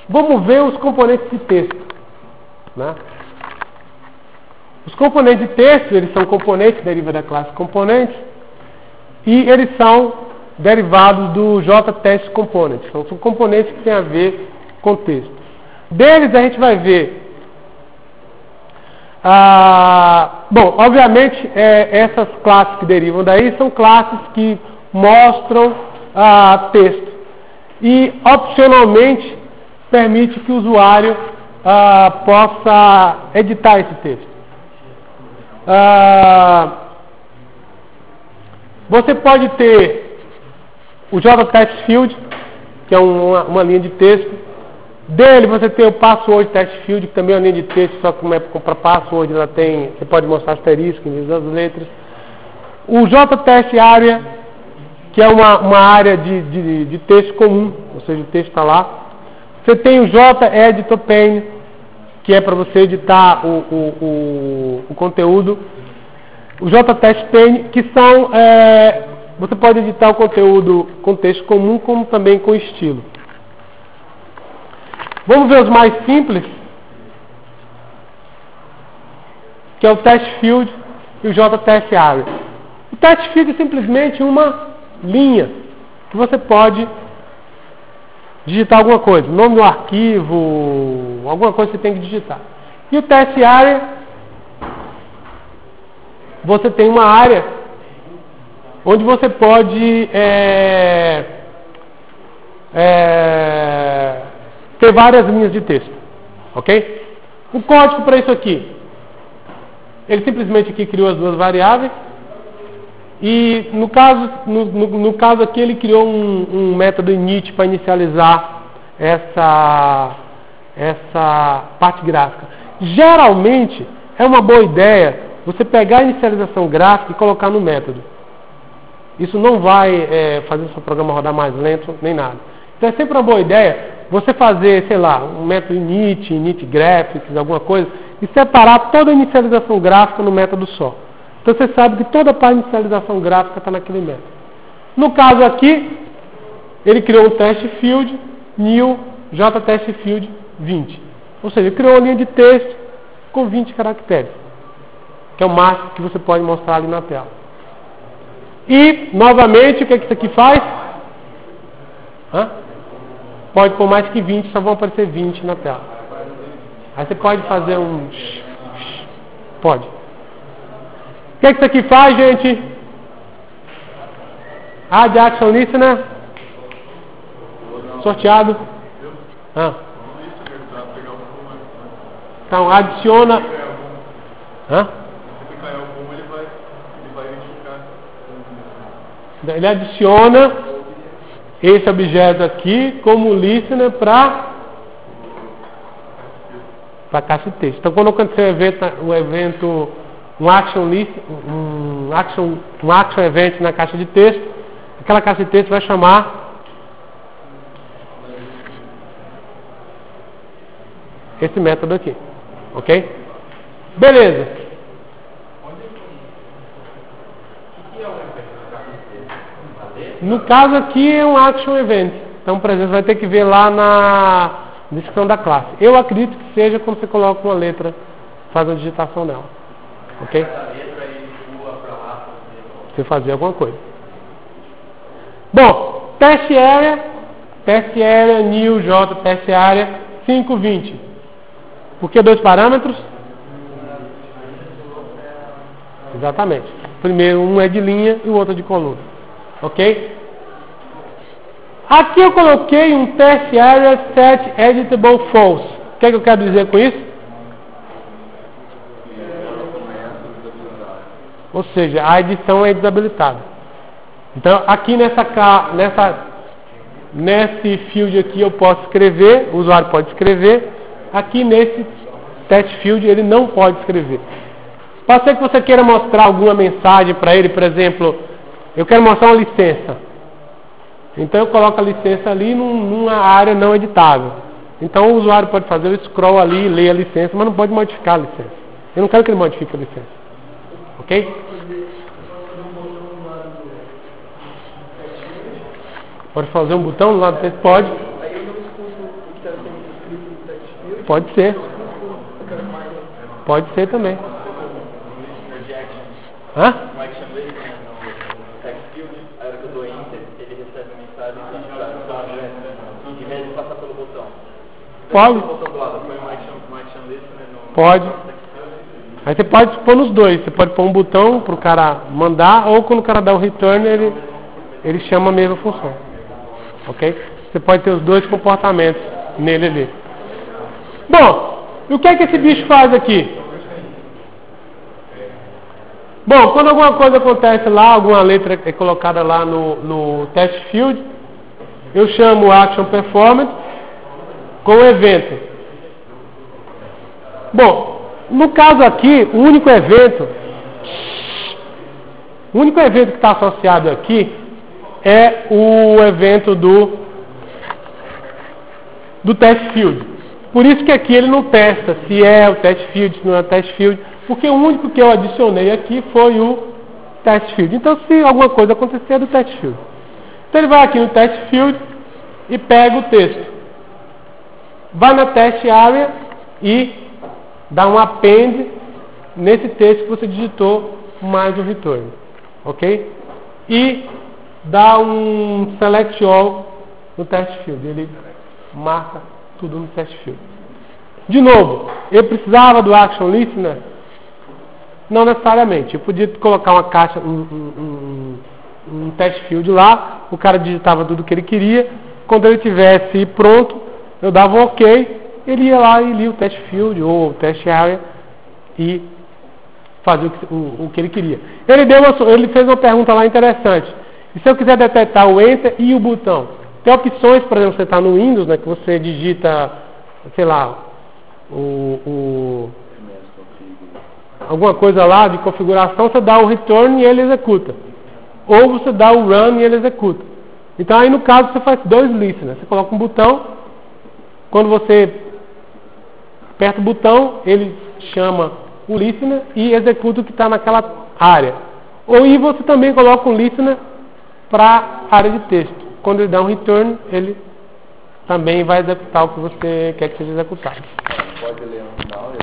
Vamos ver os componentes de texto, né? Os componentes de texto, eles são componentes, deriva da classe componentes, e eles são derivados do JTest Component. Então, são componentes que têm a ver com texto. Deles a gente vai ver, bom, obviamente, essas classes que derivam daí são classes que mostram texto. E, opcionalmente, permite que o usuário possa editar esse texto. Você pode ter o JTest Field, que é uma linha de texto. Dele você tem o Password Test Field, que também é uma linha de texto, só que como é para password, você pode mostrar asterisco em vez das letras. O JTest Area, que é uma área de texto comum, ou seja, o texto está lá. Você tem o JEditor Pane, que é para você editar o conteúdo. O JTest Pane, que são... você pode editar o conteúdo com texto comum, como também com estilo. Vamos ver os mais simples, que é o Test Field e o JTest Area. O Test Field é simplesmente uma linha que você pode digitar alguma coisa, nome do arquivo, alguma coisa que você tem que digitar. E o Test Area, você tem uma área onde você pode ter várias linhas de texto, ok? O código para isso aqui, ele simplesmente aqui criou as duas variáveis e no caso aqui ele criou um método init para inicializar essa parte gráfica. Geralmente é uma boa ideia você pegar a inicialização gráfica e colocar no método. Isso não vai fazer o seu programa rodar mais lento nem nada. Então é sempre uma boa ideia você fazer, sei lá, um método init graphics, alguma coisa, e separar toda a inicialização gráfica no método só. Então você sabe que toda a parte de inicialização gráfica está naquele método. No caso aqui, ele criou um test field, new JTest field 20. Ou seja, ele criou uma linha de texto com 20 caracteres, que é o máximo que você pode mostrar ali na tela. E, novamente, o que isso aqui faz? Pode pôr mais que 20, só vão aparecer 20 na tela. Aí você pode fazer um... Pode. O que isso aqui faz, gente? Add Action Listener. Sorteado. Então, adiciona... Ele adiciona esse objeto aqui como listener para a caixa de texto. Então, quando acontecer um action event na caixa de texto, aquela caixa de texto vai chamar esse método aqui. Ok? Beleza. No caso aqui é um action event. Então, por exemplo, vai ter que ver lá na descrição da classe. Eu acredito que seja quando você coloca uma letra, faz a digitação nela. Ok? Você fazer alguma coisa. Bom, test area, new, j, test area, 520. Por que dois parâmetros? Exatamente. Primeiro, um é de linha e o outro é de coluna. Ok? Aqui eu coloquei um test area set editable false. O que é que eu quero dizer com isso? Ou seja, a edição é desabilitada. Então, aqui nesse field aqui eu posso escrever, o usuário pode escrever. Aqui nesse test field ele não pode escrever. Pode ser que você queira mostrar alguma mensagem para ele, por exemplo, eu quero mostrar uma licença. Então eu coloco a licença ali numa área não editável. Então o usuário pode fazer o scroll ali e ler a licença, mas não pode modificar a licença. Eu não quero que ele modifique a licença. Ok? Pode fazer um botão do lado do texto? Pode. Pode ser. Pode ser também. Hã? Pode. Pode. Aí você pode pôr nos dois. Você pode pôr um botão para o cara mandar, ou quando o cara dá o return, ele chama a mesma função. Ok? Você pode ter os dois comportamentos nele ali. Bom, e o que é que esse bicho faz aqui? Bom, quando alguma coisa acontece lá, alguma letra é colocada lá no test field, eu chamo o action performance com o evento. Bom, no caso aqui, o único evento que está associado aqui é o evento do test field. Por isso que aqui ele não testa se é o test field, se não é o test field, porque o único que eu adicionei aqui foi o test field. Então, se alguma coisa acontecer, é do test field. Então, ele vai aqui no test field e pega o texto. Vai na test area e dá um append nesse texto que você digitou mais um return. Ok? E dá um select all no test field. Ele marca tudo no test field. De novo, eu precisava do action listener? Não necessariamente. Eu podia colocar uma caixa, um test field lá, o cara digitava tudo o que ele queria. Quando ele tivesse pronto, eu dava um OK, ele ia lá e lia o test field ou o test area e fazia o que ele queria. Ele fez uma pergunta lá interessante. E se eu quiser detectar o Enter e o botão? Tem opções, por exemplo, você está no Windows, né, que você digita, sei lá, alguma coisa lá de configuração, você dá o return e ele executa. Ou você dá o run e ele executa. Então aí no caso você faz dois listeners. Você coloca um botão, quando você aperta o botão, ele chama o listener e executa o que está naquela área. Ou e você também coloca um listener para a área de texto. Quando ele dá um return, ele também vai executar o que você quer que seja executado. Pode ler no final.